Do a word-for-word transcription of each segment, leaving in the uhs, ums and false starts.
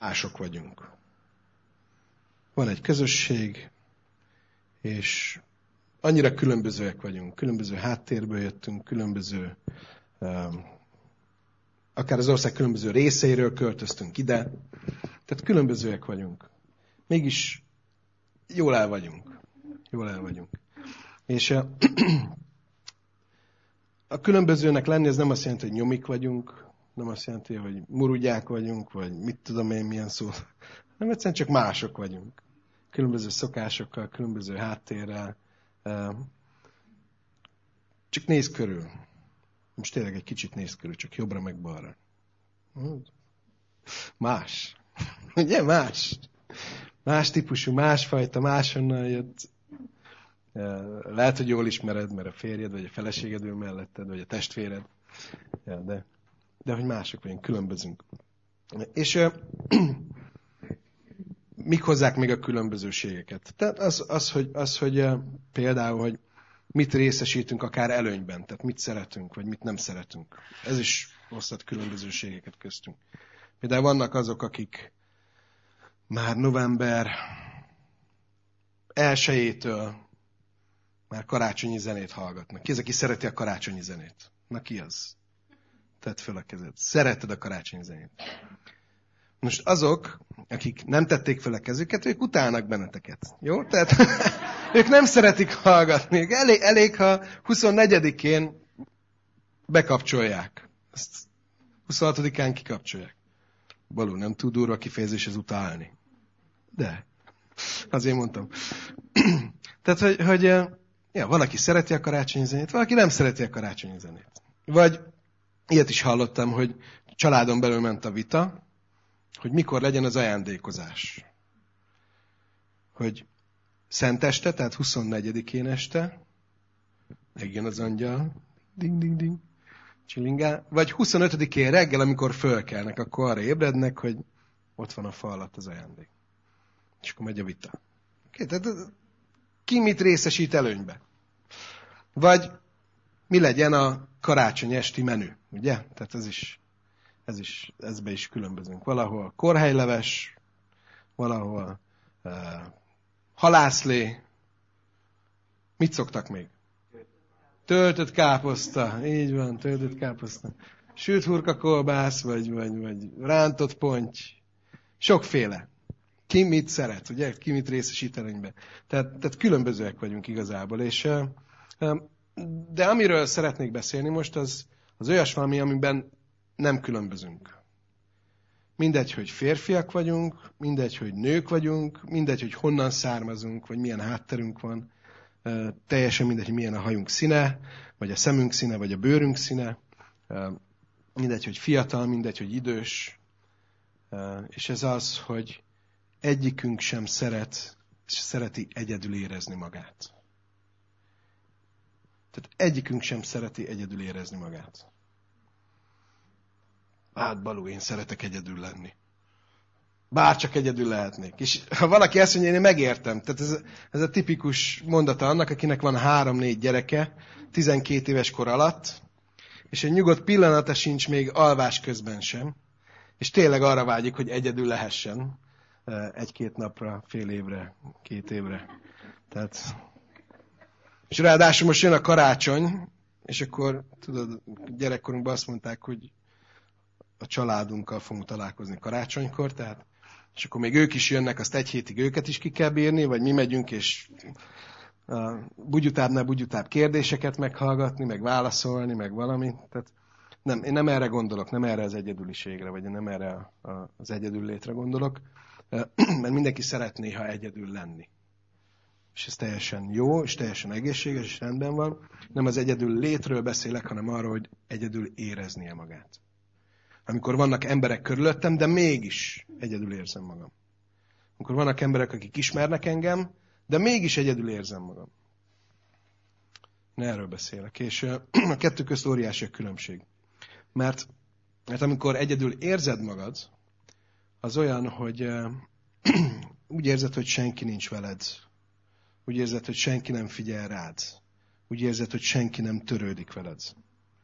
mások vagyunk. Van egy közösség, és annyira különbözőek vagyunk. Különböző háttérből jöttünk, különböző, akár az ország különböző részeiről költöztünk ide. Tehát különbözőek vagyunk. Mégis jól el vagyunk. Jól el vagyunk. És a, a különbözőnek lenni, ez nem azt jelenti, hogy nyomik vagyunk, nem azt jelenti, hogy murugyák vagyunk, vagy mit tudom én, milyen szó. Nem, egyszerűen csak mások vagyunk. Különböző szokásokkal, különböző háttérrel. Csak néz körül. Most tényleg egy kicsit néz körül, csak jobbra meg balra. Más. Ugye, más. Más típusú, másfajta, máshonnan jött. Lehet, hogy jól ismered, mert a férjed, vagy a feleséged ül melletted, vagy a testvéred. Ja, de, de hogy mások vagyunk, különbözünk. És mik hozzák még a különbözőségeket? Tehát az, az, hogy, az, hogy például, hogy mit részesítünk akár előnyben, tehát mit szeretünk, vagy mit nem szeretünk. Ez is hozhat különbözőségeket köztünk. Például vannak azok, akik már november elsejétől már karácsonyi zenét hallgatnak. Ki az, aki szereti a karácsonyi zenét? Na ki az? Tedd föl a kezed. Szereted a karácsonyi zenét. Most azok, akik nem tették fel a kezüket, ők utálnak benneteket. Jó? Tehát ők nem szeretik hallgatni. Elég, elég ha huszonnegyedikén bekapcsolják. Azt huszonhatodikán kikapcsolják. Balú, nem túl durva kifejezés ez utálni. De. Azért mondtam. Tehát, hogy, hogy ja, valaki szereti a karácsonyi zenét, valaki nem szereti a karácsonyi zenét. Vagy ilyet is hallottam, hogy családon belül ment a vita, hogy mikor legyen az ajándékozás. Hogy szenteste, tehát huszonnegyedikén este, megjön az angyal, ding, ding, ding, csilingál, vagy huszonötödikén reggel, amikor fölkelnek, akkor arra ébrednek, hogy ott van a fa alatt az ajándék. És akkor megy a vita. Okay, tehát ki mit részesít előnybe? Vagy mi legyen a karácsony esti menü, ugye? Tehát ez is, ez is, ezbe is különbözünk. Valahol korhelyleves, valahol uh, halászlé. Mit szoktak még? Töltött káposzta, így van, töltött káposzta. Sült hurkakolbász, vagy, vagy, vagy rántott ponty. Sokféle. Ki mit szeret, ugye? Ki mit részesít előnybe. Tehát, tehát különbözőek vagyunk igazából. És, de amiről szeretnék beszélni most, az, az olyas valami, amiben nem különbözünk. Mindegy, hogy férfiak vagyunk, mindegy, hogy nők vagyunk, mindegy, hogy honnan származunk, vagy milyen hátterünk van. Teljesen mindegy, hogy milyen a hajunk színe, vagy a szemünk színe, vagy a bőrünk színe. Mindegy, hogy fiatal, mindegy, hogy idős. És ez az, hogy egyikünk sem szeret, és szereti egyedül érezni magát. Tehát egyikünk sem szereti egyedül érezni magát. Hát Balú, én szeretek egyedül lenni. Bárcsak egyedül lehetnék. És ha valaki ezt mondja, én megértem. Tehát ez, ez a tipikus mondata annak, akinek van három-négy gyereke, tizenkét éves kor alatt, és egy nyugodt pillanata sincs még alvás közben sem, és tényleg arra vágyik, hogy egyedül lehessen egy-két napra, fél évre, két évre. Tehát... És ráadásul most jön a karácsony, és akkor, tudod, gyerekkorunkban azt mondták, hogy a családunkkal fogunk találkozni karácsonykor, tehát, és akkor még ők is jönnek, azt egy hétig őket is ki kell bírni, vagy mi megyünk, és bugyutábbnál bugyutább kérdéseket meghallgatni, meg válaszolni, meg valami. Tehát nem, én nem erre gondolok, nem erre az egyedüliségre, vagy nem erre a, a, az egyedül létre gondolok, mert mindenki szeretné, ha egyedül lenni. És ez teljesen jó, és teljesen egészséges, és rendben van. Nem az egyedül létről beszélek, hanem arról, hogy egyedül éreznie magát. Amikor vannak emberek körülöttem, de mégis egyedül érzem magam. Amikor vannak emberek, akik ismernek engem, de mégis egyedül érzem magam. Ne erről beszélek. És a kettő közt óriási a különbség. Mert, mert amikor egyedül érzed magad, az olyan, hogy úgy érzed, hogy senki nincs veled. Úgy érzed, hogy senki nem figyel rád. Úgy érzed, hogy senki nem törődik veled.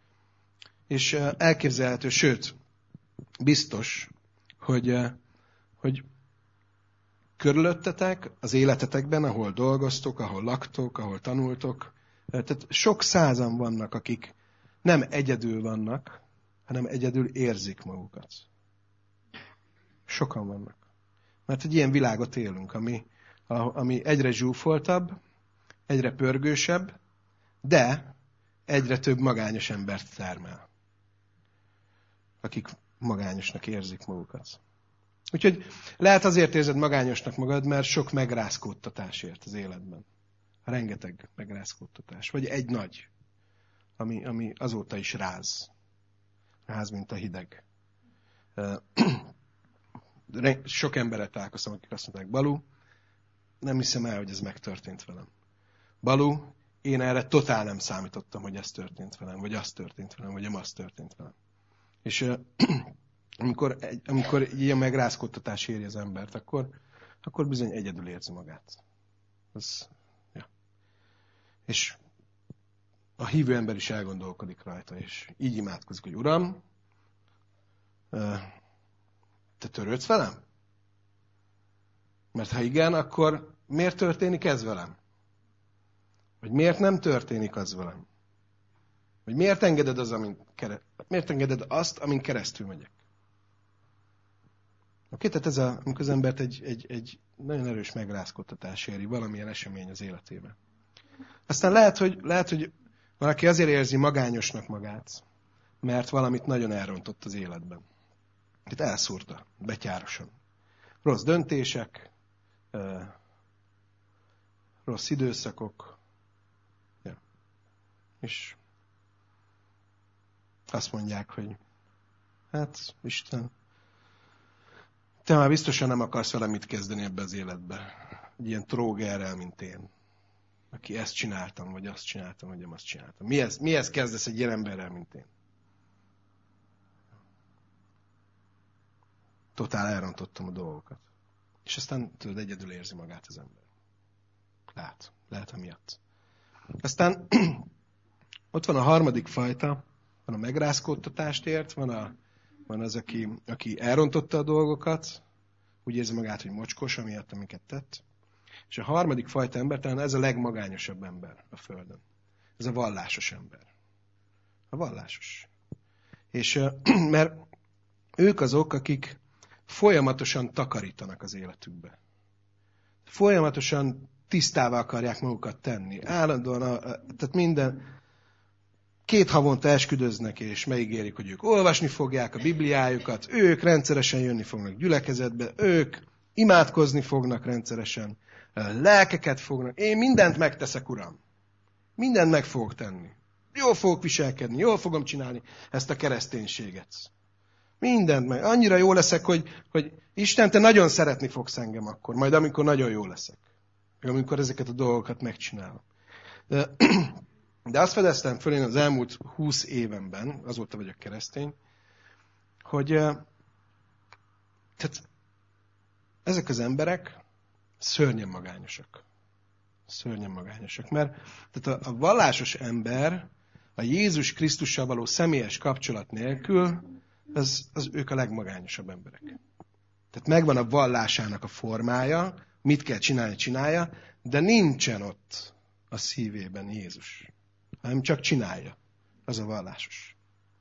És elképzelhető, sőt, biztos, hogy hogy körülöttetek, az életetekben, ahol dolgoztok, ahol laktok, ahol tanultok, tehát sok százan vannak, akik nem egyedül vannak, hanem egyedül érzik magukat. Sokan vannak. Mert egy ilyen világot élünk, ami, ami egyre zsúfoltabb, egyre pörgősebb, de egyre több magányos embert termel. Akik magányosnak érzik magukat. Úgyhogy lehet azért érzed magányosnak magad, mert sok megrázkódtatás ért az életben. Rengeteg megrázkódtatás. Vagy egy nagy, ami, ami azóta is ráz. Ráz, mint a hideg. Sok emberet találkoztam, akik azt mondták, Balú, nem hiszem el, hogy ez megtörtént velem. Balú, én erre totál nem számítottam, hogy ez történt velem, vagy az történt velem, vagy az történt velem. És amikor, amikor ilyen megrázkódtatás éri az embert, akkor, akkor bizony egyedül érzi magát. Ez, ja. És a hívő ember is elgondolkodik rajta, és így imádkozik, hogy Uram, te törődsz velem? Mert ha igen, akkor miért történik ez velem? Vagy miért nem történik az velem? Vagy miért engeded, az, amin kere... miért engeded azt, amin keresztül megyek? Oké, tehát ez a, amikor az embert egy, egy, egy nagyon erős megrázkódtatás éri, valamilyen esemény az életében. Aztán lehet, hogy, lehet, hogy valaki azért érzi magányosnak magát, mert valamit nagyon elrontott az életben. Itt elszúrta, betyárosan. Rossz döntések, rossz időszakok, ja. És azt mondják, hogy hát, Isten, te már biztosan nem akarsz vele mit kezdeni ebbe az életbe. Egy ilyen trógerrel, mint én. Aki ezt csináltam, vagy azt csináltam, vagy azt csináltam. Mihez, mihez kezdesz egy ilyen emberrel, mint én? Totál elrontottam a dolgokat. És aztán tudod, egyedül érzi magát az ember. Lehet. Lehet amiatt. Aztán ott van a harmadik fajta, van a megrázkódtatást ért, van, a, van az, aki, aki elrontotta a dolgokat, úgy érzi magát, hogy mocskos, amiatt, amiket tett. És a harmadik fajta ember, talán ez a legmagányosabb ember a Földön. Ez a vallásos ember. A vallásos. És mert ők azok, akik folyamatosan takarítanak az életükbe. Folyamatosan tisztává akarják magukat tenni. Állandóan, a, a, tehát minden, két havonta esküdöznek, és megígérik, hogy ők olvasni fogják a Bibliájukat, ők rendszeresen jönni fognak gyülekezetbe, ők imádkozni fognak rendszeresen, lelkeket fognak. Én mindent megteszek, Uram. Mindent meg fogok tenni. Jól fogok viselkedni, jól fogom csinálni ezt a kereszténységet. Mindent meg. Annyira jó leszek, hogy, hogy Isten, te nagyon szeretni fogsz engem akkor, majd amikor nagyon jó leszek. Amikor ezeket a dolgokat megcsinálom. De, de azt fedeztem föl én az elmúlt húsz évenben, azóta vagyok keresztény, hogy tehát ezek az emberek szörnyen magányosak. Szörnyen magányosak. Mert tehát a, a vallásos ember a Jézus Krisztussal való személyes kapcsolat nélkül az, az ők a legmagányosabb emberek. Tehát megvan a vallásának a formája, mit kell csinálni, csinálja, de nincsen ott a szívében Jézus. Hanem csak csinálja. Az a vallásos.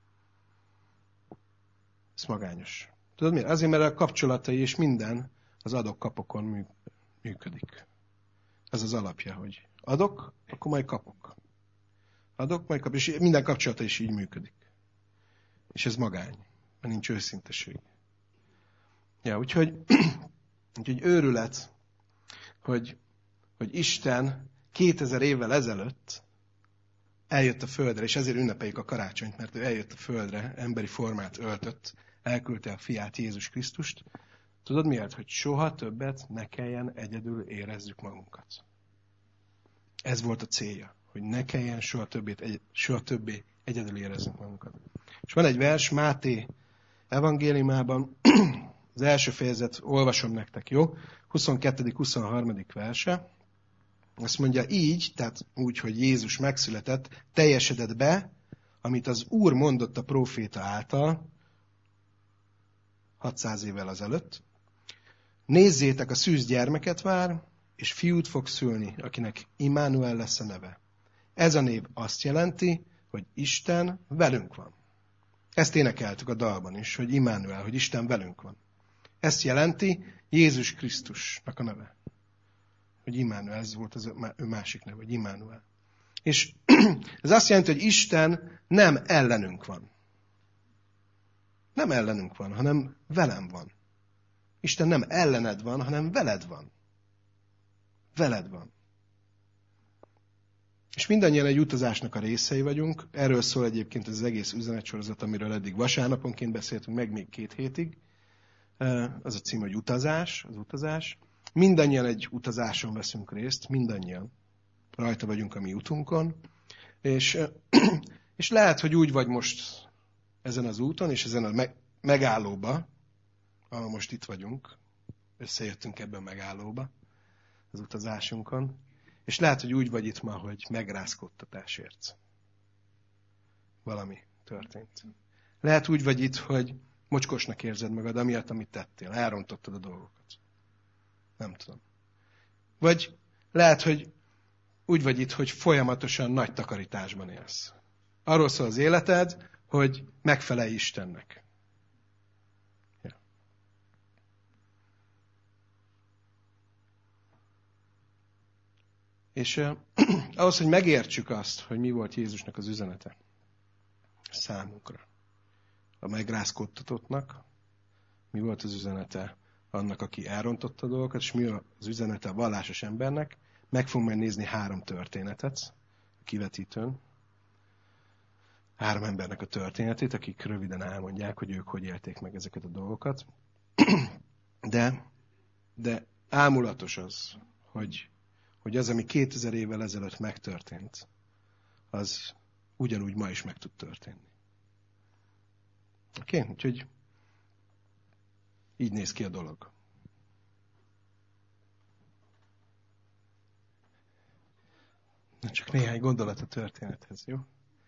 Ez magányos. Tudod miért? Azért, mert a kapcsolatai és minden az adok-kapokon működik. Ez az alapja, hogy adok, akkor majd kapok. Adok, majd kapok. És minden kapcsolata is így működik. És ez magány. Mert nincs őszinteség. Ja, úgyhogy, úgyhogy őrület, hogy, hogy Isten kétezer évvel ezelőtt eljött a földre, és ezért ünnepeljük a karácsonyt, mert ő eljött a földre, emberi formát öltött, elküldte a fiát, Jézus Krisztust. Tudod miért? Hogy soha többet ne kelljen egyedül érezzük magunkat. Ez volt a célja, hogy ne kelljen soha, többét, egy, soha többé egyedül érezzük magunkat. És van egy vers Máté evangéliumában, az első fejezet, olvasom nektek, jó? huszonkettő huszonhárom verse. Azt mondja, így, tehát úgy, hogy Jézus megszületett, teljesedett be, amit az Úr mondott a próféta által, hatszáz évvel azelőtt, Nézzétek, a szűz gyermeket vár, és fiút fog szülni, akinek Immanuel lesz a neve. Ez a név azt jelenti, hogy Isten velünk van. Ezt énekeltük a dalban is, hogy Immanuel, hogy Isten velünk van. Ezt jelenti Jézus Krisztusnak a neve. Hogy Immanuel, ez volt az ő másik neve, hogy Immanuel. És ez azt jelenti, hogy Isten nem ellenünk van. Nem ellenünk van, hanem velem van. Isten nem ellened van, hanem veled van. Veled van. És mindannyian egy utazásnak a részei vagyunk. Erről szól egyébként az egész üzenetsorozat, amiről eddig vasárnaponként beszéltünk, meg még két hétig. Az a cím, hogy utazás, az utazás. Mindannyian egy utazáson veszünk részt, mindannyian. Rajta vagyunk a mi utunkon. És, és lehet, hogy úgy vagy most ezen az úton, és ezen a megállóba, ahol most itt vagyunk, összejöttünk ebben a megállóba, az utazásunkon, és lehet, hogy úgy vagy itt ma, hogy megrázkódtatásért. Valami történt. Lehet úgy vagy itt, hogy mocskosnak érzed magad, amiatt, amit tettél. Elrontottad a dolgokat. Nem tudom. Vagy lehet, hogy úgy vagy itt, hogy folyamatosan nagy takarításban élsz. Arról szól az életed, hogy megfelelj Istennek. Ja. És eh, ahhoz, hogy megértsük azt, hogy mi volt Jézusnak az üzenete számunkra, a megrázkódtatottnak, mi volt az üzenete annak, aki elrontotta a dolgokat, és mi az üzenete a vallásos embernek, meg fogunk majd nézni három történetet a kivetítőn. Három embernek a történetét, akik röviden elmondják, hogy ők hogy élték meg ezeket a dolgokat. De, de ámulatos az, hogy, hogy az, ami kétezer évvel ezelőtt megtörtént, az ugyanúgy ma is meg tud történni. Oké? Okay? Úgyhogy így néz ki a dolog. Na, csak néhány gondolat a történethez, jó?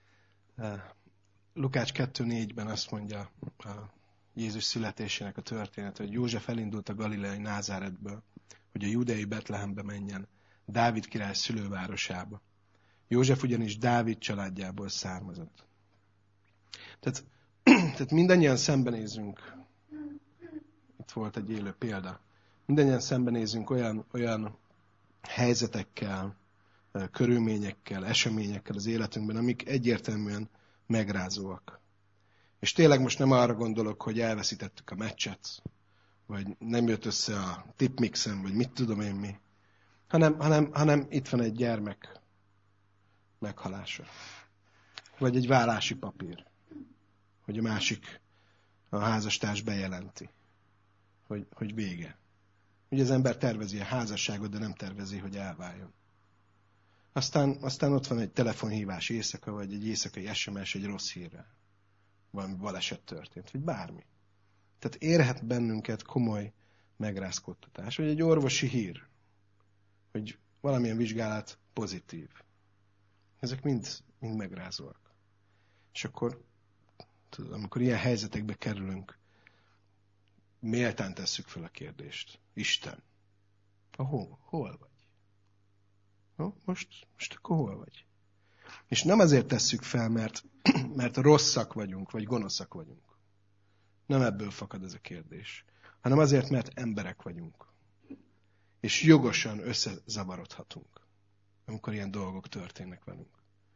Lukács kettő négyben azt mondja a Jézus születésének a történet, hogy József elindult a galileai Názáretből, hogy a júdeai Betlehembe menjen, Dávid király szülővárosába. József ugyanis Dávid családjából származott. Tehát, tehát mindannyian szembenézünk, itt volt egy élő példa, mindannyian szembenézünk olyan, olyan helyzetekkel, körülményekkel, eseményekkel az életünkben, amik egyértelműen megrázóak. És tényleg most nem arra gondolok, hogy elveszítettük a meccset, vagy nem jött össze a tipmixem, vagy mit tudom én mi, hanem, hanem, hanem itt van egy gyermek meghalása. Vagy egy vállási papír, hogy a másik, a házastárs bejelenti, hogy, hogy vége. Ugye az ember tervezi a házasságot, de nem tervezi, hogy elváljon. Aztán, aztán ott van egy telefonhívás éjszaka, vagy egy éjszakai es em es egy rossz hírrel. Valami baleset történt, vagy bármi. Tehát érhet bennünket komoly megrázkódtatás, vagy egy orvosi hír, hogy valamilyen vizsgálat pozitív. Ezek mind, mind megrázóak. És akkor, tudod, amikor ilyen helyzetekbe kerülünk, méltán tesszük fel a kérdést. Isten, hol, hol vagy? No, most, most akkor hol vagy? És nem azért tesszük fel, mert, mert rosszak vagyunk, vagy gonoszak vagyunk. Nem ebből fakad ez a kérdés. Hanem azért, mert emberek vagyunk. És jogosan összezavarodhatunk, amikor ilyen dolgok történnek velünk.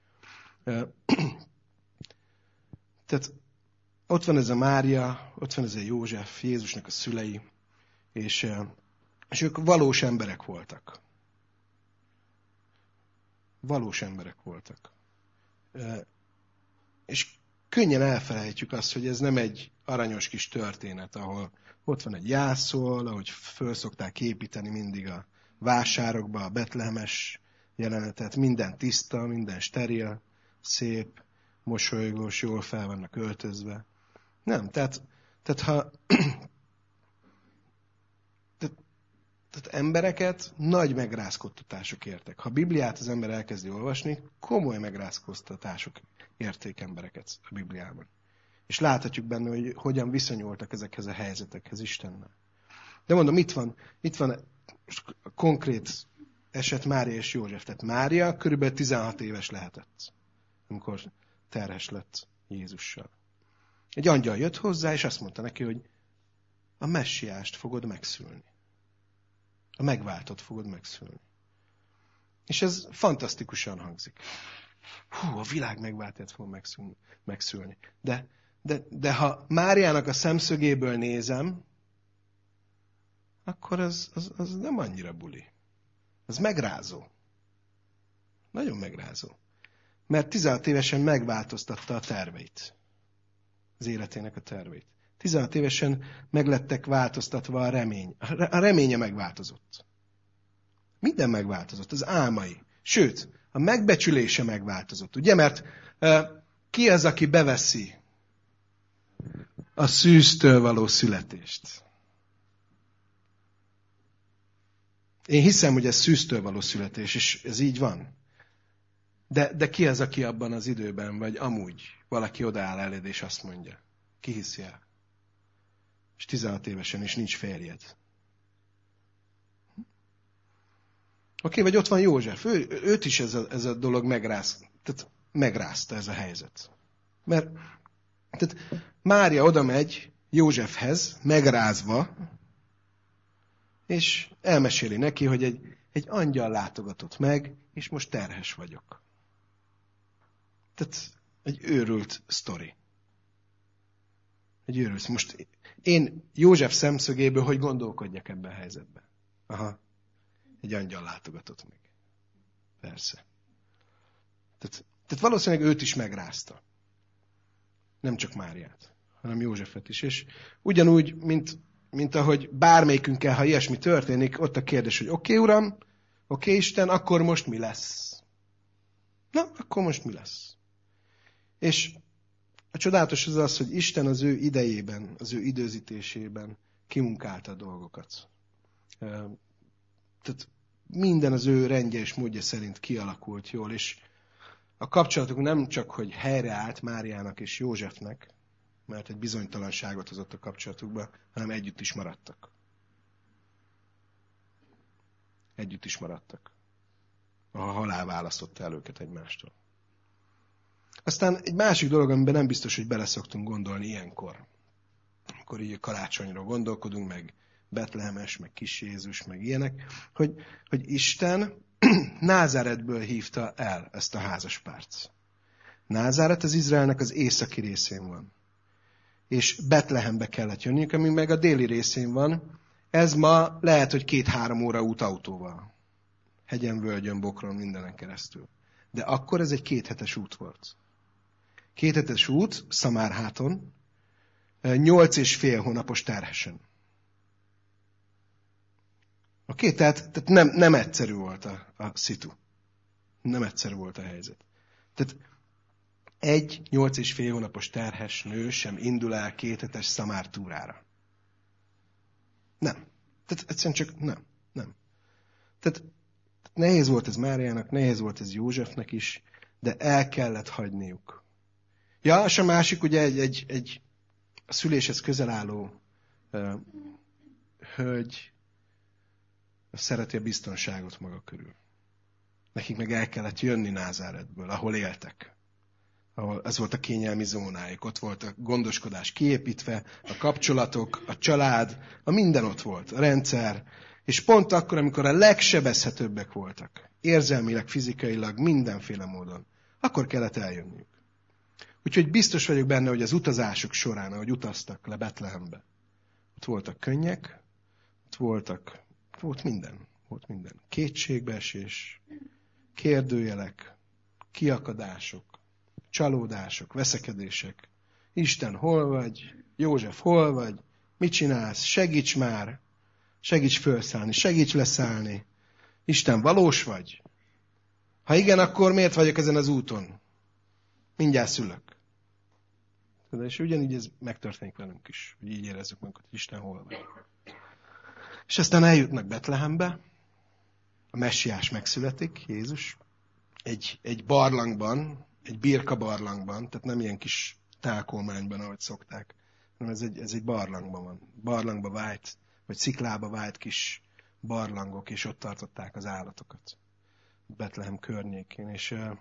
Tehát ott van ez a Mária, ott van ez a József, Jézusnak a szülei, és, és ők valós emberek voltak. Valós emberek voltak. És könnyen elfelejtjük azt, hogy ez nem egy aranyos kis történet, ahol ott van egy jászol, ahogy föl szokták építeni mindig a vásárokba, a betlehemes jelenetet, minden tiszta, minden steril, szép, mosolygós, jól fel vannak öltözve. Nem, tehát, tehát ha tehát, tehát embereket nagy megrázkódtatások értek. Ha a Bibliát az ember elkezdi olvasni, komoly megrázkódtatások érték embereket a Bibliában. És láthatjuk benne, hogy hogyan viszonyultak ezekhez a helyzetekhez Istennel. De mondom, itt van, itt van a konkrét eset Mária és József. Tehát Mária körülbelül tizenhat éves lehetett, amikor terhes lett Jézussal. Egy angyal jött hozzá, és azt mondta neki, hogy a messiást fogod megszülni. A megváltott fogod megszülni. És ez fantasztikusan hangzik. Hú, a világ megváltóját fogom megszülni. megszülni. De, de, de ha Máriának a szemszögéből nézem, akkor az, az, az nem annyira buli. Az megrázó. Nagyon megrázó. Mert tizenhat évesen megváltoztatta a terveit. Az életének a terveit. tizenhat évesen meglettek változtatva a remény. A reménye megváltozott. Minden megváltozott. Az álmai. Sőt, a megbecsülése megváltozott. Ugye? Mert uh, ki az, aki beveszi a szűztől való születést? Én hiszem, hogy ez szűztől való születés, és ez így van. De, de ki az, aki abban az időben, vagy amúgy valaki odaáll eléd, és azt mondja? Ki hiszi el? És tizenhat évesen, és nincs férjed. Oké, okay, vagy ott van József. Ő, őt is ez a, ez a dolog megráz, tehát megrázta ez a helyzet. Mert tehát Mária oda megy Józsefhez, megrázva, és elmeséli neki, hogy egy, egy angyal látogatott meg, és most terhes vagyok. Tehát egy őrült sztori. Egy őrült. Most én József szemszögéből hogy gondolkodjak ebben a helyzetben? Aha. Egy angyal látogatott meg. Persze. Tehát, tehát valószínűleg őt is megrázta. Nem csak Máriát, hanem Józsefet is. És ugyanúgy, mint, mint ahogy bármelyikünkkel, ha ilyesmi történik, ott a kérdés, hogy oké, okay, Uram, oké, okay, Isten, akkor most mi lesz? Na, akkor most mi lesz? És a csodálatos az az, hogy Isten az ő idejében, az ő időzítésében kimunkálta a dolgokat. Tehát minden az ő rendje és módja szerint kialakult jól, és a kapcsolatuk nem csak, hogy helyreállt Máriának és Józsefnek, mert egy bizonytalanságot hozott a kapcsolatukba, hanem együtt is maradtak. Együtt is maradtak. A halál választotta el őket egymástól. Aztán egy másik dolog, amiben nem biztos, hogy beleszoktunk gondolni ilyenkor. Amikor így a karácsonyról gondolkodunk, meg Betlehemes, meg Kis Jézus, meg ilyenek, hogy, hogy Isten Názáretből hívta el ezt a házaspárt. Názáret az Izraelnek az északi részén van. És Betlehembe kellett jönniük, ami meg a déli részén van. Ez ma lehet, hogy két-három óra út autóval. Hegyen, völgyön, bokron, mindenen keresztül. De akkor ez egy kéthetes út volt. Kéthetes út, Szamárháton, nyolc és fél hónapos terhesen. Oké, okay, tehát, tehát nem, nem egyszerű volt a, a szitu. Nem egyszerű volt a helyzet. Tehát egy nyolc és fél hónapos terhes nő sem indul el kéthetes Szamár túrára. Nem. Tehát egyszerűen csak nem. Nem. Tehát nehéz volt ez Máriának, nehéz volt ez Józsefnek is, de el kellett hagyniuk. Ja, és a másik ugye egy, egy, egy a szüléshez közel álló uh, hölgy szereti a biztonságot maga körül. Nekik meg el kellett jönni Názáretből, ahol éltek. Ahol ez volt a kényelmi zónájuk. Ott volt a gondoskodás kiépítve, a kapcsolatok, a család, a minden ott volt, a rendszer. És pont akkor, amikor a legsebezhetőbbek voltak, érzelmileg, fizikailag, mindenféle módon, akkor kellett eljönniük. Úgyhogy biztos vagyok benne, hogy az utazások során, ahogy utaztak le Betlehembe, ott voltak könnyek, ott voltak, volt minden, volt minden. Kétségbeesés, kérdőjelek, kiakadások, csalódások, veszekedések. Isten, hol vagy? József, hol vagy? Mit csinálsz? Segíts már! Segíts felszállni, segíts leszállni. Isten, valós vagy? Ha igen, akkor miért vagyok ezen az úton? Mindjárt szülök. És ugyanígy ez megtörténik velünk is, hogy így érezzük magunkat, hogy Isten hol van. És aztán eljutnak Betlehembe, a messiás megszületik, Jézus, egy, egy barlangban, egy birka barlangban, tehát nem ilyen kis tálkolmányban, ahogy szokták, hanem ez egy, ez egy barlangban van. Barlangba vájt vagy sziklába vált kis barlangok, és ott tartották az állatokat. Betlehem környékén. És uh,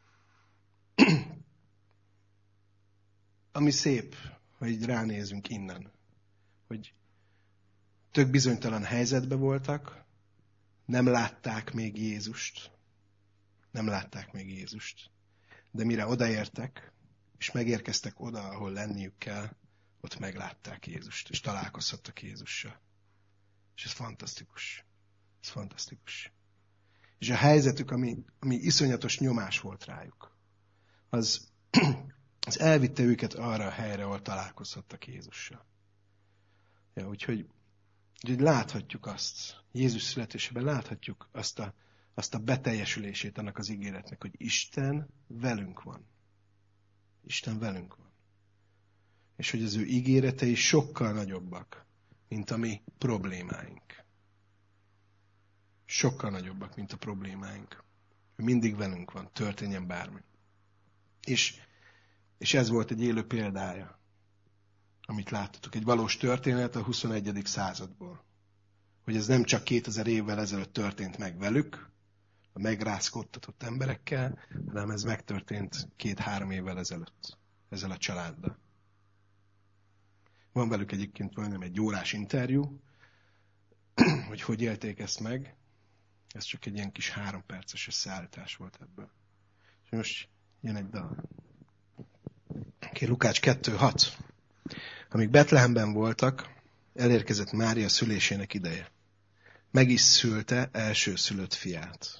ami szép, ha így ránézünk innen, hogy tök bizonytalan helyzetben voltak, nem látták még Jézust, nem látták még Jézust, de mire odaértek, és megérkeztek oda, ahol lenniük kell, ott meglátták Jézust, és találkozhattak Jézussal. És ez fantasztikus. Ez fantasztikus. És a helyzetük, ami, ami iszonyatos nyomás volt rájuk, az, az elvitte őket arra a helyre, ahol találkozhattak Jézussal. Ja, úgyhogy, úgyhogy láthatjuk azt, Jézus születésében láthatjuk azt a, azt a beteljesülését annak az ígéretnek, hogy Isten velünk van. Isten velünk van. És hogy az ő ígéretei sokkal nagyobbak, mint a mi problémáink. Sokkal nagyobbak, mint a problémáink. Ő mindig velünk van, történjen bármi. És, és ez volt egy élő példája, amit láttatok. Egy valós történet a huszonegyedik századból. Hogy ez nem csak kétezer évvel ezelőtt történt meg velük, a megrázkódtatott emberekkel, hanem ez megtörtént két-három évvel ezelőtt ezzel a családdal. Van velük egyébként majdnem egy órás interjú, hogy hogy élték ezt meg. Ez csak egy ilyen kis három perces összeállítás volt ebből. És most jön egy dal. Oké, Lukács kettő hat. Amíg Betlehemben voltak, elérkezett Mária szülésének ideje. Meg is szülte elsőszülött fiát.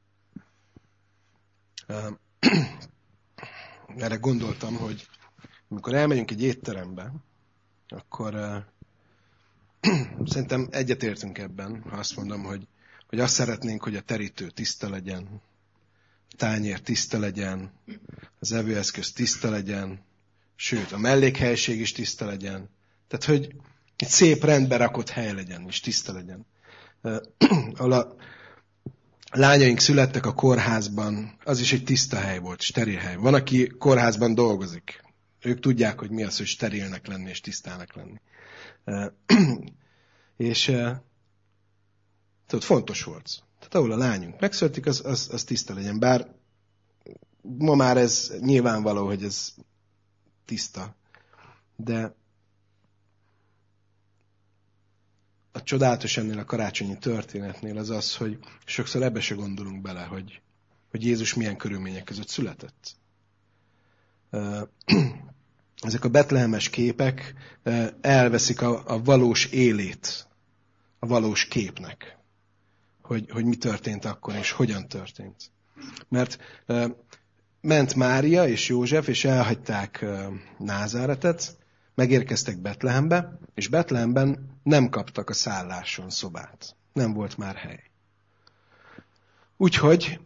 Erre gondoltam, hogy amikor elmegyünk egy étterembe, akkor uh, szerintem egyetértünk ebben, ha azt mondom, hogy, hogy azt szeretnénk, hogy a terítő tiszta legyen, a tányér tiszta legyen, az evőeszköz tiszta legyen, sőt, a mellékhelyiség is tiszta legyen. Tehát, hogy egy szép rendbe rakott hely legyen, és tiszta legyen. Uh, ahol a lányaink születtek a kórházban, az is egy tiszta hely volt, steril hely. Van, aki kórházban dolgozik. Ők tudják, hogy mi az, hogy sterilnek lenni és tisztának lenni. És tudod, fontos volt. Tehát ahol a lányunk megszületik, az, az, az tiszta legyen. Bár ma már ez nyilvánvaló, hogy ez tiszta. De a csodálatos ennél a karácsonyi történetnél az az, hogy sokszor ebbe se gondolunk bele, hogy, hogy Jézus milyen körülmények között született. Ezek a betlehemes képek elveszik a, a valós élét, a valós képnek, hogy, hogy mi történt akkor, és hogyan történt. Mert ment Mária és József, és elhagyták Názáretet, megérkeztek Betlehembe, és Betlehemben nem kaptak a szálláson szobát. Nem volt már hely. Úgyhogy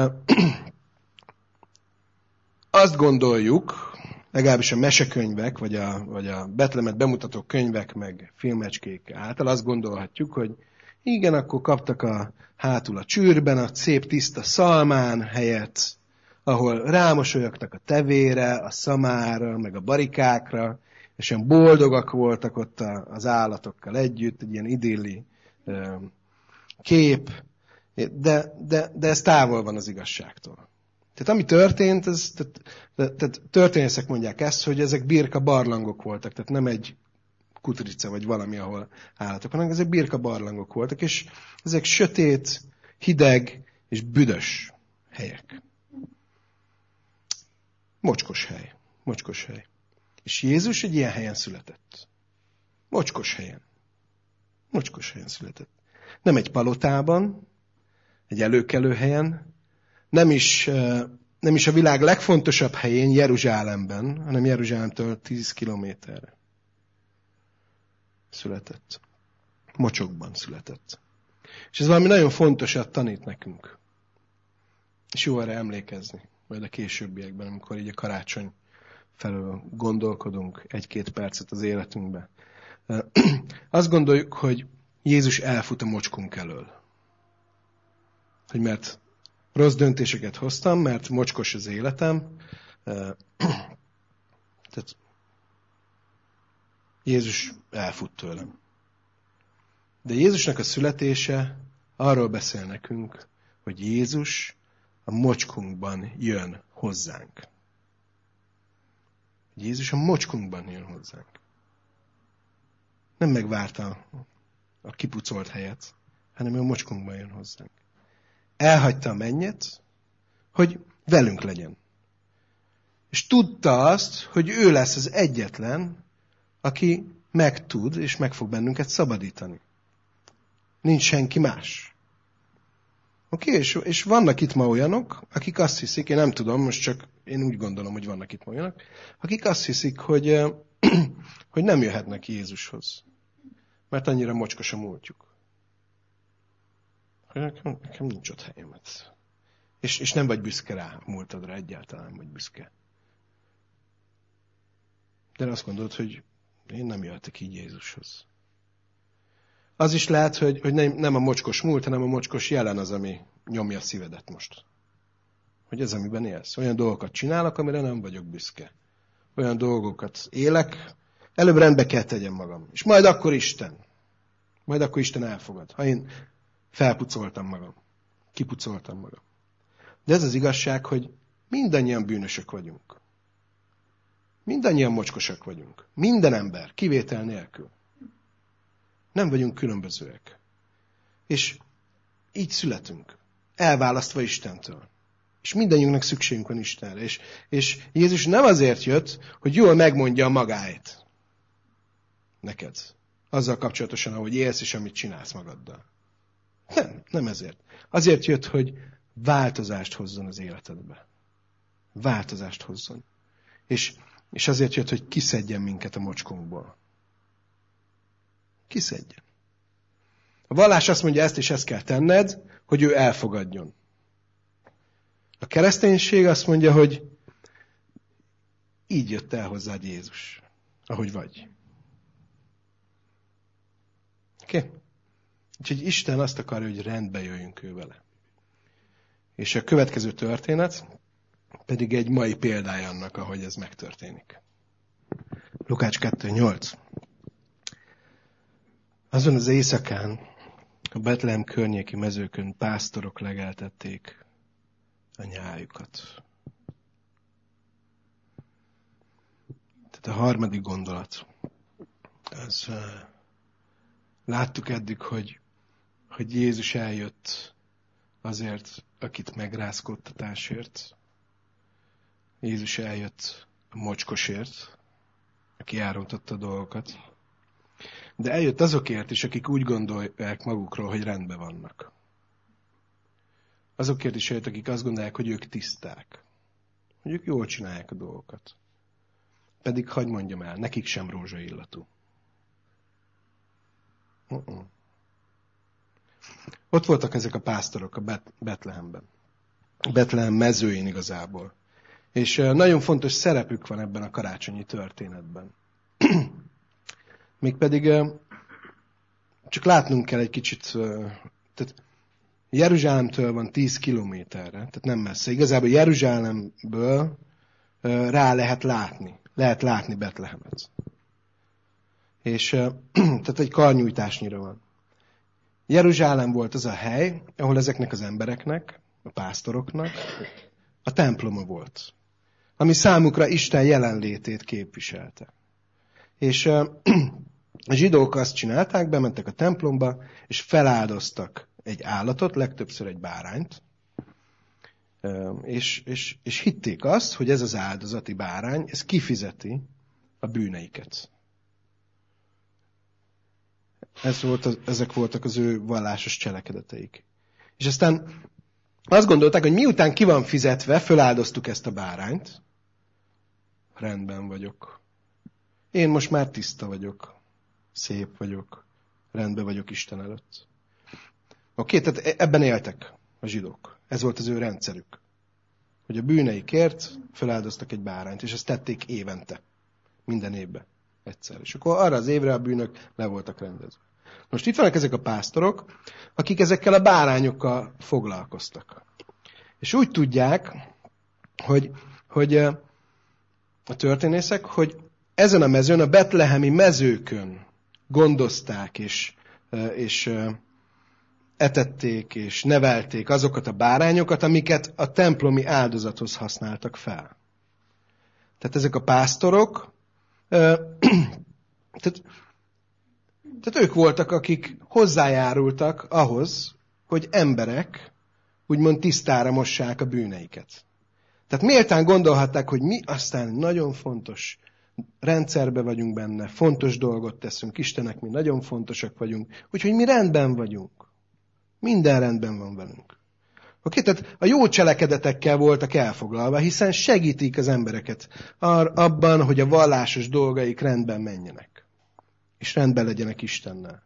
azt gondoljuk, legalábbis a mesekönyvek, vagy a, vagy a Betlehemet bemutató könyvek, meg filmecskék által azt gondolhatjuk, hogy igen, akkor kaptak a hátul a csűrben, a szép tiszta szalmán helyet, ahol rámosolyogtak a tevére, a szamára, meg a barikákra, és olyan boldogak voltak ott az állatokkal együtt, egy ilyen idilli kép, de, de, de ez távol van az igazságtól. Tehát ami történt, ez, tehát, tehát történészek mondják ezt, hogy ezek birka barlangok voltak, tehát nem egy kutrica vagy valami, ahol állatok vannak, ezek birka barlangok voltak, és ezek sötét, hideg és büdös helyek. Mocskos hely. Mocskos hely. És Jézus egy ilyen helyen született. Mocskos helyen. Mocskos helyen született. Nem egy palotában, egy előkelő helyen, nem is, nem is a világ legfontosabb helyén, Jeruzsálemben, hanem Jeruzsálemtől tíz kilométerre született. Mocsokban született. És ez valami nagyon fontosat tanít nekünk. És jó erre emlékezni, majd a későbbiekben, amikor így a karácsony felől gondolkodunk egy-két percet az életünkbe. Azt gondoljuk, hogy Jézus elfut a mocskunk elől. Hogy mert rossz döntéseket hoztam, mert mocskos az életem. Tehát Jézus elfut tőlem. De Jézusnak a születése arról beszél nekünk, hogy Jézus a mocskunkban jön hozzánk. Jézus a mocskunkban jön hozzánk. Nem megvárta a kipucolt helyet, hanem ő a mocskunkban jön hozzánk. Elhagyta a mennyet, hogy velünk legyen. És tudta azt, hogy ő lesz az egyetlen, aki meg tud, és meg fog bennünket szabadítani. Nincs senki más. Oké, okay? és, és vannak itt ma olyanok, akik azt hiszik, én nem tudom, most csak én úgy gondolom, hogy vannak itt ma olyanok, akik azt hiszik, hogy, hogy nem jöhetnek Jézushoz. Mert annyira mocskos a múltjuk. Nekem, nekem nincs ott helyemet. És, és nem vagy büszke rá a múltadra, egyáltalán vagy büszke. De azt gondolod, hogy én nem jöhetek így Jézushoz. Az is lehet, hogy, hogy nem, nem a mocskos múlt, hanem a mocskos jelen az, ami nyomja a szívedet most. Hogy ez, amiben élsz. Olyan dolgokat csinálok, amire nem vagyok büszke. Olyan dolgokat élek, előbb rendbe kell tegyem magam. És majd akkor Isten. Majd akkor Isten elfogad. Ha én felpucoltam magam. Kipucoltam magam. De ez az igazság, hogy mindannyian bűnösök vagyunk. Mindannyian mocskosak vagyunk. Minden ember, kivétel nélkül. Nem vagyunk különbözőek. És így születünk. Elválasztva Istentől. És mindannyiunknak szükségünk van Istenre. És, és Jézus nem azért jött, hogy jól megmondja a magáét. Neked. Azzal kapcsolatosan, ahogy élsz és amit csinálsz magaddal. Nem, nem ezért. Azért jött, hogy változást hozzon az életedbe. Változást hozzon. És, és azért jött, hogy kiszedjen minket a mocskunkból. Kiszedjen. A vallás azt mondja, ezt és ezt kell tenned, hogy ő elfogadjon. A kereszténység azt mondja, hogy így jött el hozzád Jézus, ahogy vagy. Oké? Okay? Úgyhogy Isten azt akarja, hogy rendbe jöjjünk ő vele. És a következő történet pedig egy mai példája annak, ahogy ez megtörténik. Lukács kettő nyolc. Azon az éjszakán a Betlehem környéki mezőkön pásztorok legeltették a nyájukat. Tehát a harmadik gondolat. Az, uh, láttuk eddig, hogy, hogy Jézus eljött azért, akit megrázkódtatásért. Jézus eljött a mocskosért, aki elrontotta a dolgokat. De eljött azokért is, akik úgy gondolják magukról, hogy rendben vannak. Azokért is eljött, akik azt gondolják, hogy ők tiszták. Hogy ők jól csinálják a dolgokat. Pedig, hadd mondjam el, nekik sem rózsaillatú. Uh-uh. Ott voltak ezek a pásztorok a Bet- Betlehemben. Betlehem mezőin igazából. És nagyon fontos szerepük van ebben a karácsonyi történetben. Mégpedig csak látnunk kell egy kicsit, tehát Jeruzsálemtől van tíz kilométerre, tehát nem messze. Igazából Jeruzsálemből rá lehet látni, lehet látni Betlehemet. És tehát egy karnyújtásnyira van. Jeruzsálem volt az a hely, ahol ezeknek az embereknek, a pásztoroknak a temploma volt, ami számukra Isten jelenlétét képviselte. És a zsidók azt csinálták, bementek a templomba, és feláldoztak egy állatot, legtöbbször egy bárányt, és, és, és hitték azt, hogy ez az áldozati bárány, ez kifizeti a bűneiket. Ez volt az, ezek voltak az ő vallásos cselekedeteik. És aztán azt gondolták, hogy miután ki van fizetve, föláldoztuk ezt a bárányt, rendben vagyok. Én most már tiszta vagyok, szép vagyok, rendben vagyok Isten előtt. Oké, okay, tehát ebben éltek a zsidók. Ez volt az ő rendszerük. Hogy a bűneikért feláldoztak egy bárányt, és ezt tették évente. Minden évben. Egyszer. És akkor arra az évre a bűnök le voltak rendezve. Most itt vannak ezek a pásztorok, akik ezekkel a bárányokkal foglalkoztak. És úgy tudják, hogy, hogy a történészek, hogy ezen a mezőn, a betlehemi mezőkön gondozták és és etették és nevelték azokat a bárányokat, amiket a templomi áldozathoz használtak fel. Tehát ezek a pásztorok, tehát, tehát ők voltak, akik hozzájárultak ahhoz, hogy emberek úgymond tisztára mossák a bűneiket. Tehát méltán gondolhatták, hogy mi aztán nagyon fontos rendszerbe vagyunk benne, fontos dolgot teszünk, Istennek mi nagyon fontosak vagyunk, úgyhogy mi rendben vagyunk. Minden rendben van velünk. Oké, tehát a jó cselekedetekkel voltak elfoglalva, hiszen segítik az embereket abban, hogy a vallásos dolgaik rendben menjenek. És rendben legyenek Istennel.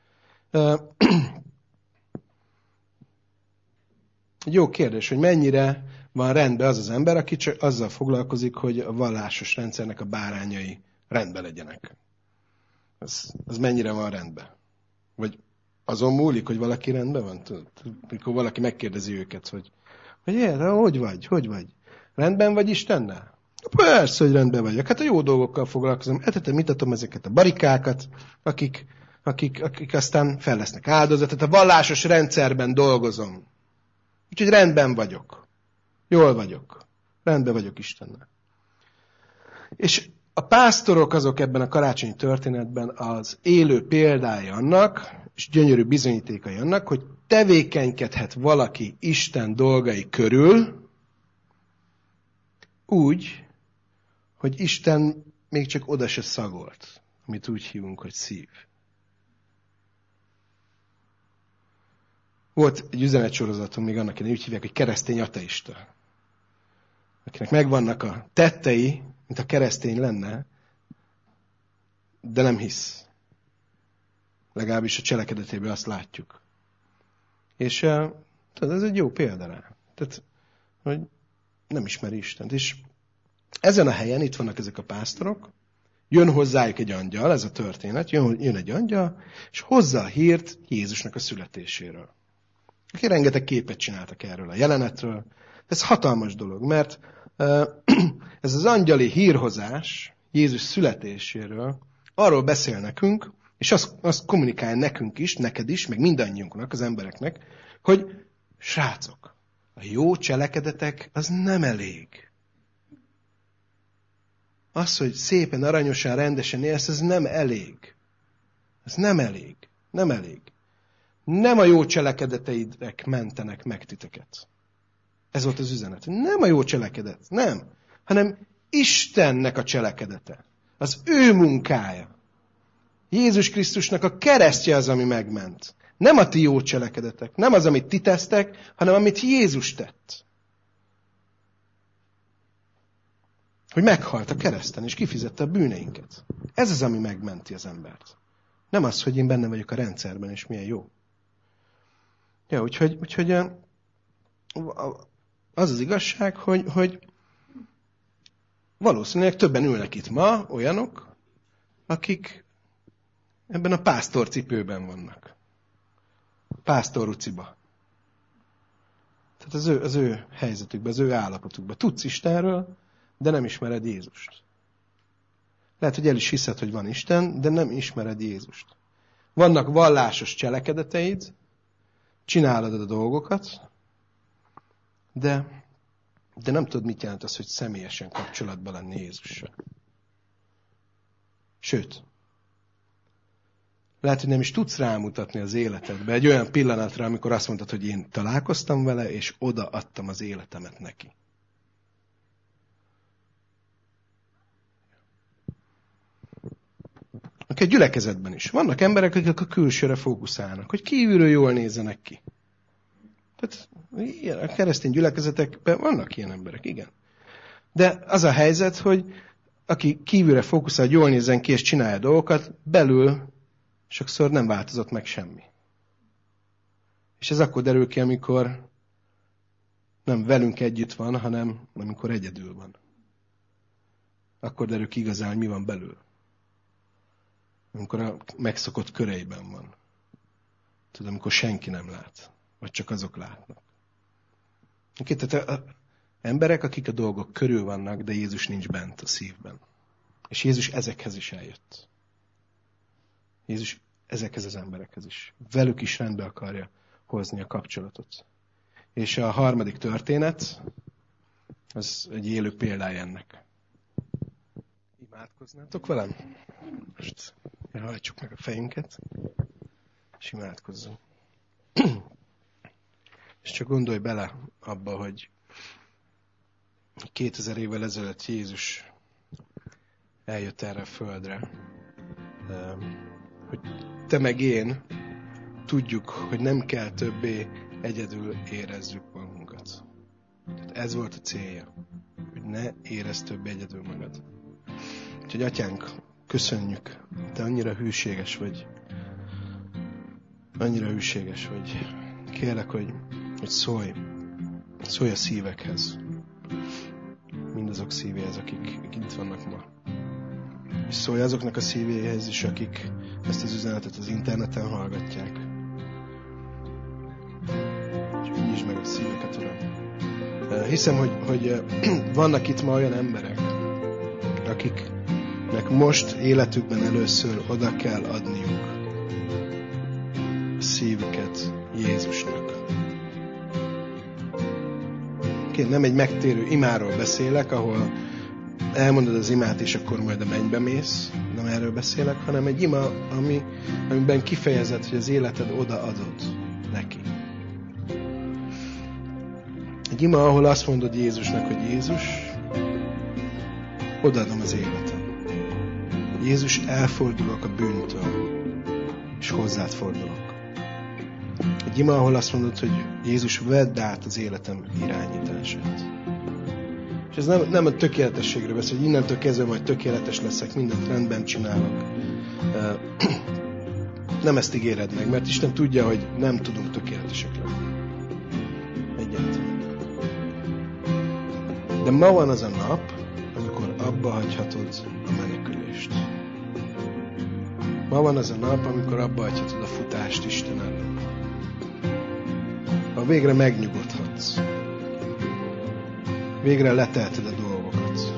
Egy jó kérdés, hogy mennyire van rendben az az ember, aki csak azzal foglalkozik, hogy a vallásos rendszernek a bárányai rendben legyenek. Az, az mennyire van rendben? Vagy azon múlik, hogy valaki rendben van? Mikor valaki megkérdezi őket, hogy hogy, ér, hogy vagy, hogy vagy? Rendben vagy Istennel? Persze, hogy rendben vagyok. Hát a jó dolgokkal foglalkozom. Etetem, mitatom ezeket a barikákat, akik, akik, akik aztán fel lesznek áldozatot. A vallásos rendszerben dolgozom. Úgyhogy rendben vagyok. Jól vagyok. Rendben vagyok Istennel. És a pásztorok azok ebben a karácsonyi történetben az élő példája annak, és gyönyörű bizonyítékai annak, hogy tevékenykedhet valaki Isten dolgai körül úgy, hogy Isten még csak oda se szagolt, amit úgy hívunk, hogy szív. Volt egy üzenetsorozatom még annak idején, úgy hívják, hogy keresztény ateista. Akinek megvannak a tettei, mint a keresztény lenne, de nem hisz. Legalábbis a cselekedetéből azt látjuk. És tehát ez egy jó példa rá. Tehát, hogy nem ismeri Istent. És ezen a helyen itt vannak ezek a pásztorok, jön hozzájuk egy angyal, ez a történet, jön, jön egy angyal, és hozza a hírt Jézusnak a születéséről. Aki rengeteg képet csináltak erről a jelenetről. Ez hatalmas dolog, mert ez az angyali hírhozás Jézus születéséről arról beszél nekünk, és azt, azt kommunikálja nekünk is, neked is, meg mindannyiunknak, az embereknek, hogy srácok, a jó cselekedetek az nem elég. Az, hogy szépen, aranyosan, rendesen élsz, ez nem elég. Ez nem elég. Nem elég. Nem a jó cselekedeteidek mentenek meg titeket. Ez volt az üzenet. Nem a jó cselekedet, nem. Hanem Istennek a cselekedete. Az ő munkája. Jézus Krisztusnak a keresztje az, ami megment. Nem a ti jó cselekedetek, nem az, amit ti tesztek, hanem amit Jézus tett. Hogy meghalt a kereszten, és kifizette a bűneinket. Ez az, ami megmenti az embert. Nem az, hogy én benne vagyok a rendszerben, és milyen jó. Ja, úgyhogy, úgyhogy az az igazság, hogy, hogy valószínűleg többen ülnek itt ma, olyanok, akik ebben a pásztorcipőben vannak. Pásztorruciba. Tehát az ő, az ő helyzetükben, az ő állapotukban. Tudsz Istenről, de nem ismered Jézust. Lehet, hogy el is hiszed, hogy van Isten, de nem ismered Jézust. Vannak vallásos cselekedeteid, csinálod a dolgokat, de, de nem tudod, mit jelent az, hogy személyesen kapcsolatban lenni Jézussal. Sőt, lehet, hogy nem is tudsz rámutatni az életedbe egy olyan pillanatra, amikor azt mondtad, hogy én találkoztam vele, és odaadtam az életemet neki. Oké, gyülekezetben is. Vannak emberek, akik a külsőre fókuszálnak, hogy kívülről jól nézzenek ki. Tehát ilyen, a keresztény gyülekezetekben vannak ilyen emberek, igen. De az a helyzet, hogy aki kívülre fókuszál, hogy jól nézzen ki és csinálja dolgokat, belül sokszor nem változott meg semmi. És ez akkor derül ki, amikor nem velünk együtt van, hanem amikor egyedül van. Akkor derül ki igazán, hogy mi van belül. Amikor a megszokott köreiben van. Tudod, amikor senki nem lát. Vagy csak azok látnak. Tehát a emberek, akik a dolgok körül vannak, de Jézus nincs bent a szívben. És Jézus ezekhez is eljött. Jézus ezekhez az emberekhez is. Velük is rendbe akarja hozni a kapcsolatot. És a harmadik történet, az egy élő példája ennek. Imádkoznátok velem? Most hajtsuk meg a fejünket, és imádkozzunk. És csak gondolj bele abba, hogy kétezer évvel ezelőtt Jézus eljött erre a földre, hogy te meg én tudjuk, hogy nem kell többé egyedül érezzük magunkat. Tehát ez volt a célja, hogy ne érezd többé egyedül magad. Úgyhogy atyánk, köszönjük, te annyira hűséges vagy, annyira hűséges vagy. Kérlek, hogy, hogy szólj, szólj a szívekhez, mindazok szívéhez, akik, akik itt vannak ma. És szólj azoknak a szívéhez is, akik ezt az üzenetet az interneten hallgatják. És nyisd meg a szíveket, Uram. Hiszem, hogy, hogy vannak itt ma olyan emberek, akiknek most életükben először oda kell adniuk a szívüket Jézusnak. Nem egy megtérő imáról beszélek, ahol elmondod az imát, és akkor majd a mennybe mész. Nem erről beszélek, hanem egy ima, ami, amiben kifejezed, hogy az életed odaadod neki. Egy ima, ahol azt mondod Jézusnak, hogy Jézus, odaadom az életem. Jézus, elfordulok a bűntől, és hozzád fordulok. Egy ima, ahol azt mondod, hogy Jézus, vedd át az életem irányítását. És ez nem, nem a tökéletességről beszél, hogy innentől kezdve majd tökéletes leszek, mindent rendben csinálok. Nem ezt ígéred meg, mert Isten tudja, hogy nem tudunk tökéletesek lenni. Egyáltalán. De ma van az a nap, amikor abba hagyhatod a menekülést. Ma van az a nap, amikor abba hagyhatod a futást Isten elől. Ha végre megnyugodhatsz. Végre letelted a dolgokat.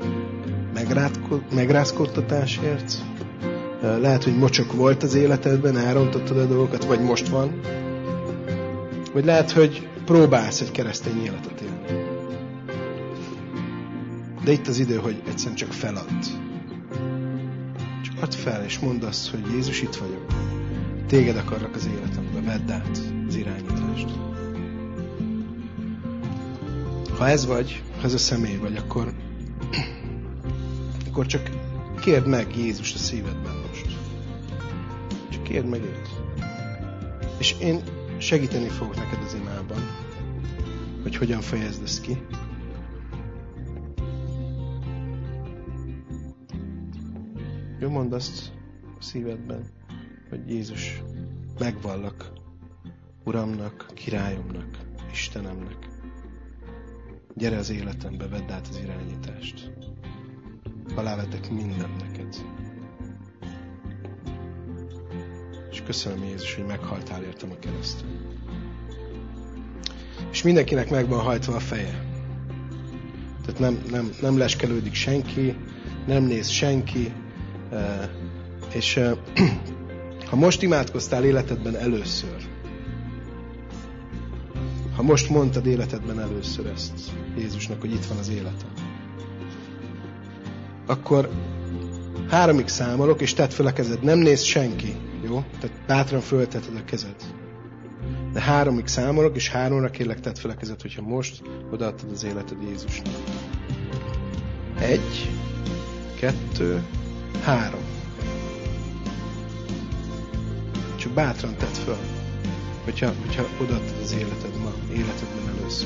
Megrázkodtatásért. Lehet, hogy mocsok volt az életedben, elrontottad a dolgokat, vagy most van. Vagy lehet, hogy próbálsz egy keresztény életet élni. De itt az idő, hogy egyszerűen csak feladd. Csak add fel, és mondd azt, hogy Jézus, itt vagyok. Téged akarlak az életembe, vedd át az irányítást. Ha ez vagy, ha ez a személy vagy, akkor, akkor csak kérd meg Jézust a szívedben most. Csak kérd meg őt. És én segíteni fogok neked az imában, hogy hogyan fejezd ezt ki. Jó, mondd azt a szívedben, hogy Jézus, megvallak Uramnak, Királyomnak, Istenemnek. Gyere az életembe, vedd át az irányítást. Alávetek mindent neked. És köszönöm, Jézus, hogy meghaltál értem a kereszten. És mindenkinek meg van hajtva a feje. Tehát nem, nem, nem leskelődik senki, nem néz senki, és ha most imádkoztál életedben először, ha most mondtad életedben először ezt Jézusnak, hogy itt van az életem, akkor háromig számolok, és tedd fel a kezed. Nem néz senki, jó? Tehát bátran fölteted a kezed. De háromig számolok, és háromra kérlek, tedd fel a kezed, hogyha most odaadtad az életed Jézusnak. Egy, kettő, három. Csak bátran tedd fel, hogyha, hogyha odaadtad az életed ma, életedben először.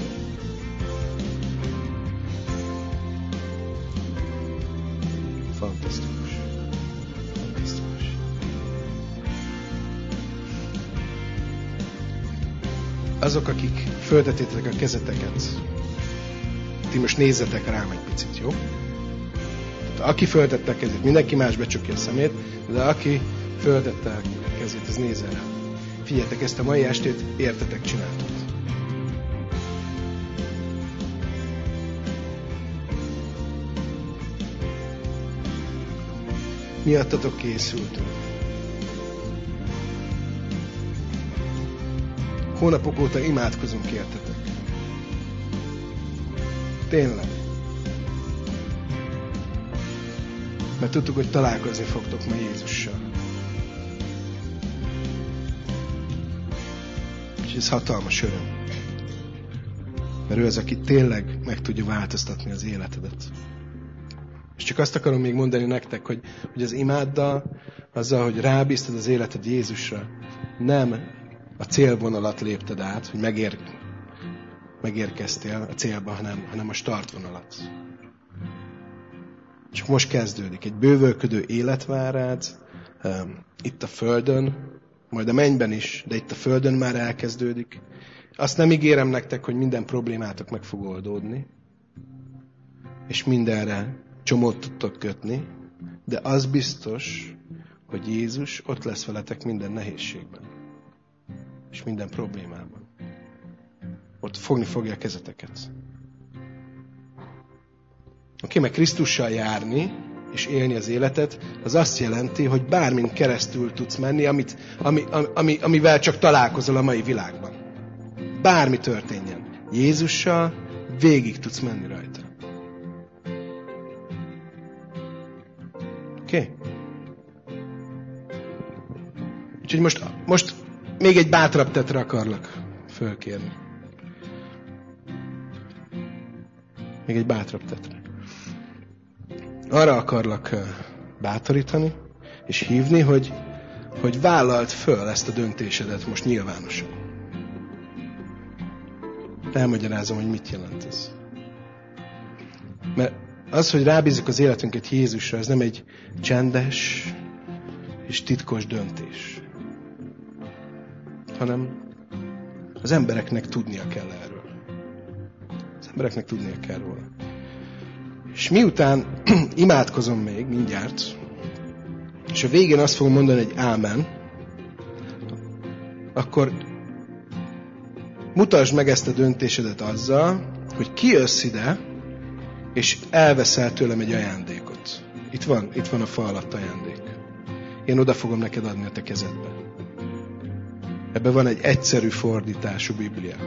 Fantasztikus. Fantasztikus. Azok, akik föltetétek a kezeteket, ti most nézzetek rám egy picit, jó? Tehát, aki föltette a kezét, mindenki más becsukja a szemét, de aki föltette a kezét, az nézze rá. Figyeljetek, ezt a mai estét értetek csináltok. Miattatok készültünk. Hónapok óta imádkozunk értetek. Tényleg. Mert tudtuk, hogy találkozni fogtok ma Jézussal. És ez hatalmas öröm. Mert ő az, aki tényleg meg tudja változtatni az életedet. És csak azt akarom még mondani nektek, hogy, hogy az imáddal, azzal, hogy rábíztad az életed Jézusra, nem a célvonalat lépted át, hogy megér, megérkeztél a célba, hanem, hanem a startvonalat. Csak most kezdődik. Egy bővölködő élet vár rád, um, itt a földön, majd a mennyben is, de itt a földön már elkezdődik. Azt nem ígérem nektek, hogy minden problémátok meg fog oldódni, és mindenre csomót tudtok kötni, de az biztos, hogy Jézus ott lesz veletek minden nehézségben, és minden problémában. Ott fogni fogja a kezeteket. Oké, mert Krisztussal járni, és élni az életet, az azt jelenti, hogy bármin keresztül tudsz menni, amit, ami, ami, amivel csak találkozol a mai világban. Bármi történjen. Jézussal végig tudsz menni rajta. Oké? Okay? Úgyhogy most, most még egy bátrabb tetre akarlak fölkérni. Még egy bátrabb tetre. Arra akarlak bátorítani, és hívni, hogy, hogy vállald föl ezt a döntésedet most nyilvánosan. Elmagyarázom, hogy mit jelent ez. Mert az, hogy rábízzuk az életünket Jézusra, ez nem egy csendes és titkos döntés. Hanem az embereknek tudnia kell erről. Az embereknek tudnia kell róla. És miután imádkozom még mindjárt, és a végén azt fogom mondani, hogy ámen, akkor mutasd meg ezt a döntésedet azzal, hogy kijössz ide, és elveszel tőlem egy ajándékot. Itt van, itt van a fa alatt ajándék. Én oda fogom neked adni a te kezedbe. Ebben van egy egyszerű fordítású Biblia.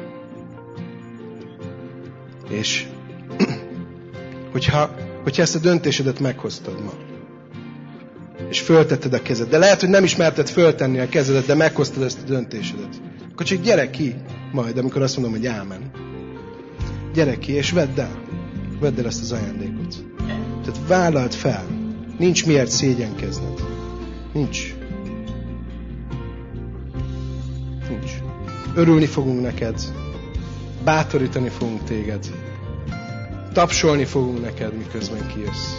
És hogyha, hogyha ezt a döntésedet meghoztad ma, és föltetted a kezed, de lehet, hogy nem is merted föltenni a kezedet, de meghoztad ezt a döntésedet, akkor csak gyere ki majd, amikor azt mondom, hogy ámen. Gyere ki, és vedd el. Vedd el ezt az ajándékot. Tehát vállald fel. Nincs miért szégyenkezned. Nincs. Nincs. Örülni fogunk neked. Bátorítani fogunk téged. Tapsolni fogunk neked, miközben kijössz.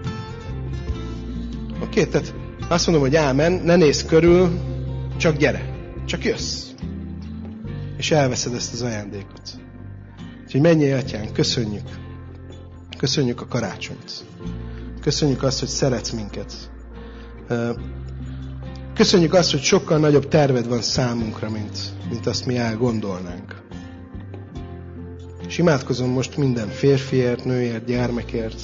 Oké, okay, tehát azt mondom, hogy ámen, ne nézz körül, csak gyere. Csak jössz. És elveszed ezt az ajándékot. Úgyhogy menjél, Atyánk, köszönjük. Köszönjük a karácsonyt. Köszönjük azt, hogy szeretsz minket. Köszönjük azt, hogy sokkal nagyobb terved van számunkra, mint, mint azt mi elgondolnánk. És imádkozom most minden férfiért, nőért, gyermekért,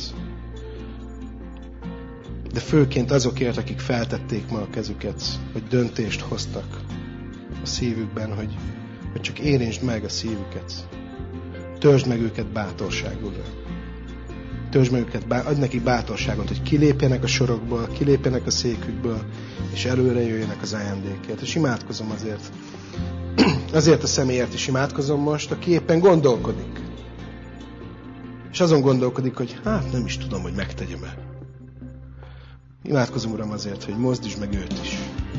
de főként azokért, akik feltették ma a kezüket, hogy döntést hoztak a szívükben, hogy, hogy csak érintsd meg a szívüket. Törzsd meg őket bátorságul. Törzsd meg őket, adj nekik bátorságot, hogy kilépjenek a sorokból, kilépjenek a székükből, és előre jöjjenek az ajándékért. És imádkozom azért, azért a személyért is imádkozom most, aki éppen gondolkodik. És azon gondolkodik, hogy hát nem is tudom, hogy megtegyem-e. Imádkozom, Uram, azért, hogy mozdítsd meg őt is.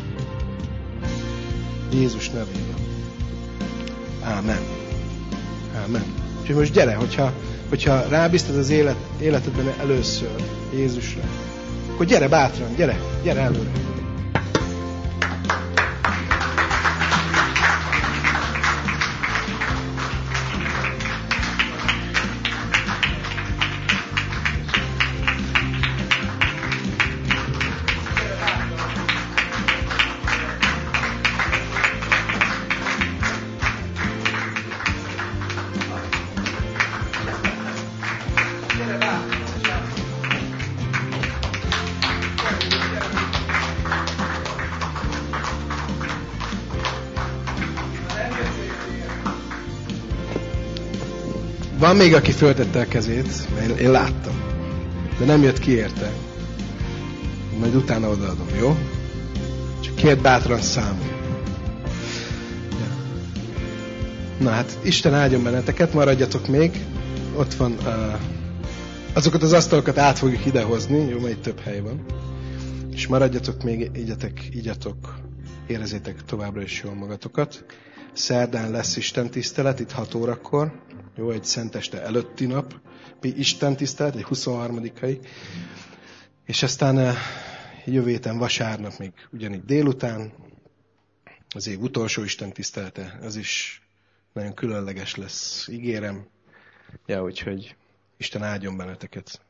Jézus nevében. Ámen. Ámen. Úgyhogy most gyere, hogyha, hogyha rábíztad az élet, életedben először Jézusra, akkor gyere bátran, gyere, gyere előre. Van még, aki föltette a kezét, mert én, én láttam. De nem jött ki érte. Majd utána odaadom, jó? Csak két bátran számol. Na hát, Isten áldjon benneteket, maradjatok még. Ott van, uh, azokat az asztalokat át fogjuk idehozni, jó, mert itt több hely van. És maradjatok még, igyatok, igyatok, érezzétek továbbra is jól magatokat. Szerdán lesz Isten tisztelet, itt hat órakor. Jó, egy szenteste előtti nap. Isten tisztelet, egy huszonharmadikai. És aztán uh, jövő héten vasárnap még ugyanígy délután. Az év utolsó Isten tisztelete. Ez is nagyon különleges lesz, ígérem. Ja, úgyhogy Isten áldjon benneteket.